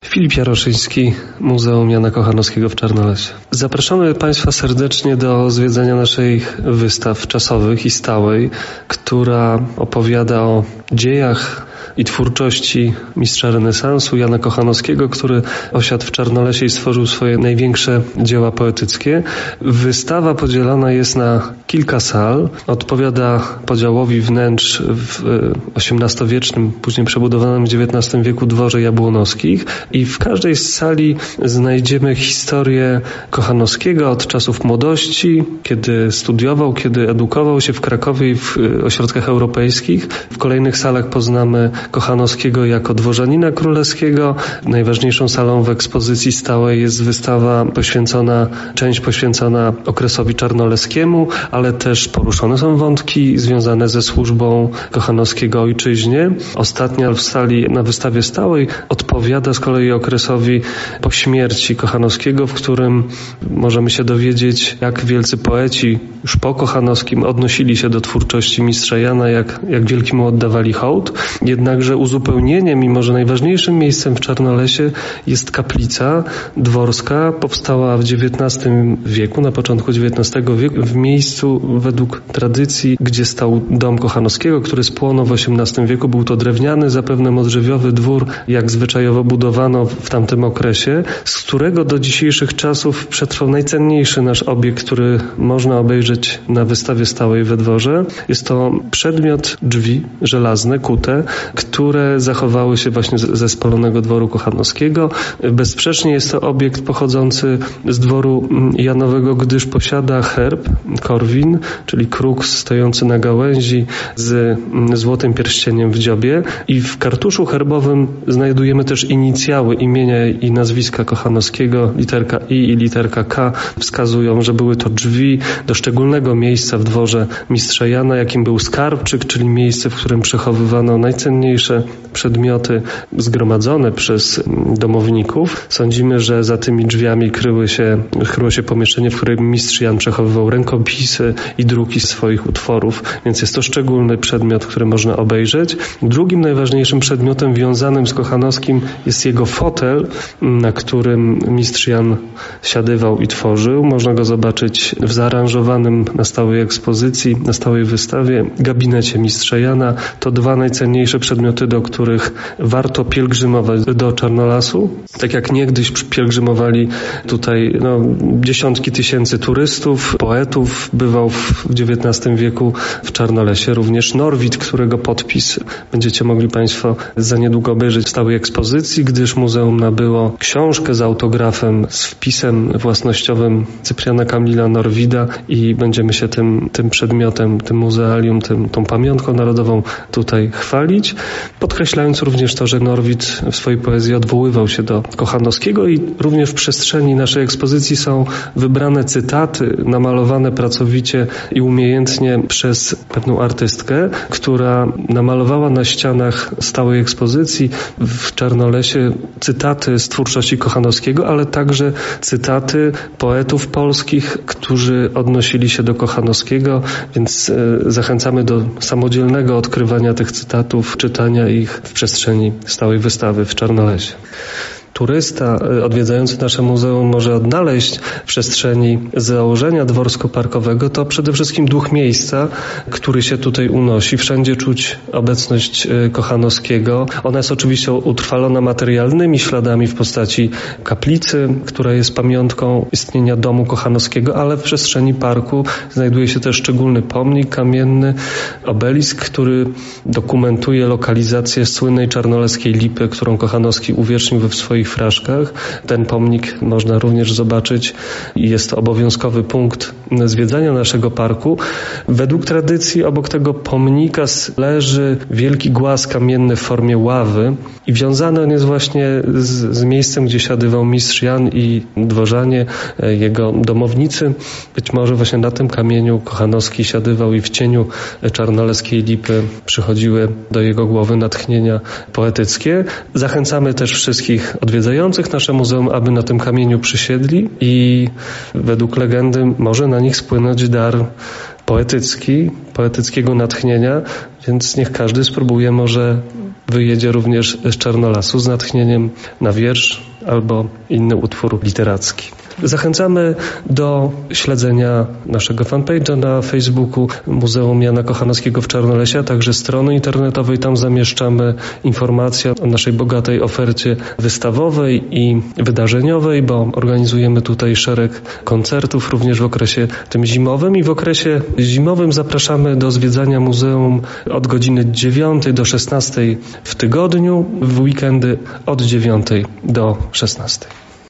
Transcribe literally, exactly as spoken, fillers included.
Filip Jaroszyński, Muzeum Jana Kochanowskiego w Czarnolesie. Zapraszamy Państwa serdecznie do zwiedzania naszych wystaw czasowych i stałej, która opowiada o dziejach i twórczości mistrza renesansu Jana Kochanowskiego, który osiadł w Czarnolesie i stworzył swoje największe dzieła poetyckie. Wystawa podzielona jest na kilka sal. Odpowiada podziałowi wnętrz w osiemnastowiecznym, później przebudowanym w dziewiętnastym wieku dworze Jabłonowskich i w każdej z sali znajdziemy historię Kochanowskiego od czasów młodości, kiedy studiował, kiedy edukował się w Krakowie i w ośrodkach europejskich. W kolejnych salach poznamy Kochanowskiego jako dworzanina królewskiego. Najważniejszą salą w ekspozycji stałej jest wystawa poświęcona, część poświęcona okresowi czarnoleskiemu, ale też poruszone są wątki związane ze służbą Kochanowskiego ojczyźnie. Ostatnia w sali na wystawie stałej odpowiada z kolei okresowi po śmierci Kochanowskiego, w którym możemy się dowiedzieć, jak wielcy poeci już po Kochanowskim odnosili się do twórczości mistrza Jana, jak, jak wielki mu oddawali hołd. Jednakże uzupełnieniem i może najważniejszym miejscem w Czarnolesie jest kaplica dworska. Powstała w dziewiętnastym wieku, na początku dziewiętnastego wieku, w miejscu według tradycji, gdzie stał dom Kochanowskiego, który spłonął w osiemnastym wieku. Był to drewniany, zapewne modrzewiowy dwór, jak zwyczajowo budowano w tamtym okresie, z którego do dzisiejszych czasów przetrwał najcenniejszy nasz obiekt, który można obejrzeć na wystawie stałej we dworze. Jest to przedmiot drzwi żelazne, kute, które zachowały się właśnie ze spalonego dworu Kochanowskiego. Bezsprzecznie jest to obiekt pochodzący z dworu Janowego, gdyż posiada herb, korwin, czyli kruk stojący na gałęzi z złotym pierścieniem w dziobie i w kartuszu herbowym znajdujemy też inicjały imienia i nazwiska Kochanowskiego. Literka I i literka K wskazują, że były to drzwi do szczególnego miejsca w dworze mistrza Jana, jakim był skarbczyk, czyli miejsce, w którym przechowywano najcenniejsze przedmioty zgromadzone przez domowników. Sądzimy, że za tymi drzwiami kryły się, kryło się pomieszczenie, w którym mistrz Jan przechowywał rękopisy i druki swoich utworów, więc jest to szczególny przedmiot, który można obejrzeć. Drugim najważniejszym przedmiotem wiązanym z Kochanowskim jest jego fotel, na którym mistrz Jan siadywał i tworzył. Można go zobaczyć w zaaranżowanym na stałej ekspozycji, na stałej wystawie gabinecie mistrza Jana. To dwa najcenniejsze przedmioty, do których warto pielgrzymować do Czarnolasu. Tak jak niegdyś pielgrzymowali tutaj no, dziesiątki tysięcy turystów, poetów. Bywał w dziewiętnastym wieku w Czarnolesie również Norwid, którego podpis będziecie mogli Państwo za niedługo obejrzeć w stałej ekspozycji, gdyż muzeum nabyło książkę z autografem, z wpisem własnościowym Cypriana Kamila Norwida i będziemy się tym, tym przedmiotem, tym muzealium, tym, tą pamiątką narodową tutaj chwalić, podkreślając również to, że Norwid w swojej poezji odwoływał się do Kochanowskiego i również w przestrzeni naszej ekspozycji są wybrane cytaty namalowane pracowicie i umiejętnie przez pewną artystkę, która namalowała na ścianach stałej ekspozycji w Czarnolesie cytaty z twórczości Kochanowskiego, ale także cytaty poetów polskich, którzy odnosili się do Kochanowskiego, więc zachęcamy do samodzielnego odkrywania tych cytatów, czytania ich w przestrzeni stałej wystawy w Czarnolesie. Turysta odwiedzający nasze muzeum może odnaleźć w przestrzeni założenia dworsko-parkowego to przede wszystkim duch miejsca, który się tutaj unosi. Wszędzie czuć obecność Kochanowskiego. Ona jest oczywiście utrwalona materialnymi śladami w postaci kaplicy, która jest pamiątką istnienia domu Kochanowskiego, ale w przestrzeni parku znajduje się też szczególny pomnik kamienny, obelisk, który dokumentuje lokalizację słynnej czarnoleskiej lipy, którą Kochanowski uwiecznił we swoich fraszkach. Ten pomnik można również zobaczyć i jest to obowiązkowy punkt zwiedzania naszego parku. Według tradycji obok tego pomnika leży wielki głaz kamienny w formie ławy i wiązany on jest właśnie z, z miejscem, gdzie siadywał mistrz Jan i dworzanie, jego domownicy. Być może właśnie na tym kamieniu Kochanowski siadywał i w cieniu czarnoleskiej lipy przychodziły do jego głowy natchnienia poetyckie. Zachęcamy też wszystkich odwiedzających nasze muzeum, aby na tym kamieniu przysiedli i według legendy może na nich spłynąć dar poetycki, poetyckiego natchnienia, więc niech każdy spróbuje może wyjedzie również z Czarnolasu z natchnieniem na wiersz albo inny utwór literacki. Zachęcamy do śledzenia naszego fanpage'a na Facebooku Muzeum Jana Kochanowskiego w Czarnolesie, a także strony internetowej. Tam zamieszczamy informacje o naszej bogatej ofercie wystawowej i wydarzeniowej, bo organizujemy tutaj szereg koncertów również w okresie tym zimowym i w okresie zimowym zapraszamy do zwiedzania muzeum od godziny dziewiątej do szesnastej w tygodniu, w weekendy od dziewiątej do szesnastej.